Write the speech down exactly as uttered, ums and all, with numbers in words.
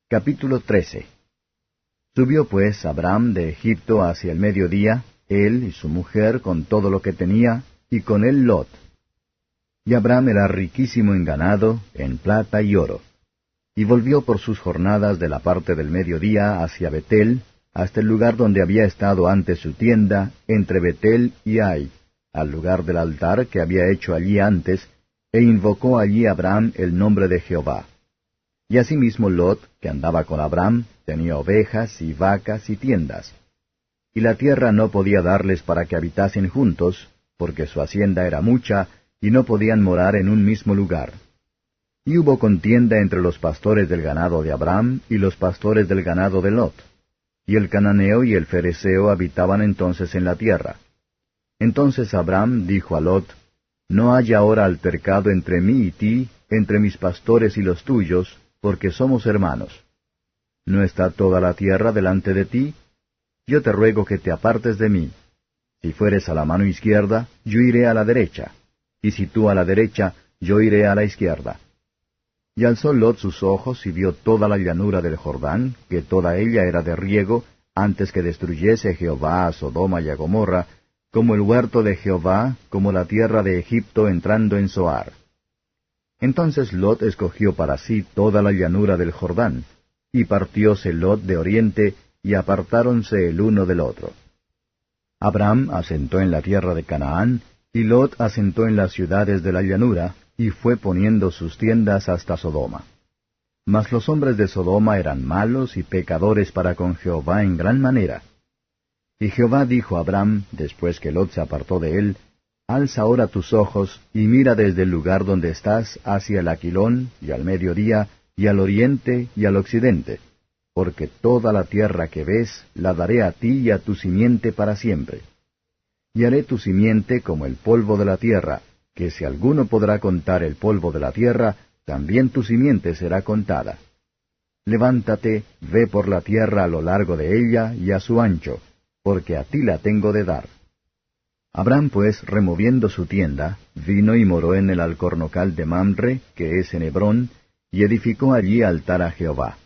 Capítulo trece. Subió pues Abram de Egipto hacia el mediodía, él y su mujer con todo lo que tenía, y con él Lot. Y Abram era riquísimo en ganado, en plata y oro. Y volvió por sus jornadas de la parte del mediodía hacia Betel, hasta el lugar donde había estado antes su tienda, entre Betel y Ai, al lugar del altar que había hecho allí antes, e invocó allí Abram el nombre de Jehová. Y asimismo Lot, que andaba con Abram, tenía ovejas y vacas y tiendas. Y la tierra no podía darles para que habitasen juntos, porque su hacienda era mucha, y no podían morar en un mismo lugar. Y hubo contienda entre los pastores del ganado de Abram y los pastores del ganado de Lot. Y el cananeo y el fereceo habitaban entonces en la tierra. Entonces Abram dijo a Lot, No haya ahora altercado entre mí y ti, entre mis pastores y los tuyos, porque somos hermanos. ¿No está toda la tierra delante de ti? Yo te ruego que te apartes de mí. Si fueres a la mano izquierda, yo iré a la derecha, y si tú a la derecha, yo iré a la izquierda. Y alzó Lot sus ojos y vio toda la llanura del Jordán, que toda ella era de riego, antes que destruyese Jehová a Sodoma y a Gomorra, como el huerto de Jehová, como la tierra de Egipto entrando en Zoar. Entonces Lot escogió para sí toda la llanura del Jordán, y partióse Lot de oriente, y apartáronse el uno del otro. Abram asentó en la tierra de Canaán, y Lot asentó en las ciudades de la llanura, y fue poniendo sus tiendas hasta Sodoma. Mas los hombres de Sodoma eran malos y pecadores para con Jehová en gran manera. Y Jehová dijo a Abram, después que Lot se apartó de él, Alza ahora tus ojos, y mira desde el lugar donde estás hacia el Aquilón, y al mediodía, y al oriente, y al occidente, porque toda la tierra que ves, la daré a ti y a tu simiente para siempre. Y haré tu simiente como el polvo de la tierra, que si alguno podrá contar el polvo de la tierra, también tu simiente será contada. Levántate, ve por la tierra a lo largo de ella y a su ancho, porque a ti la tengo de dar. Abram pues, removiendo su tienda, vino y moró en el alcornocal de Mamre, que es en Hebrón, y edificó allí altar a Jehová.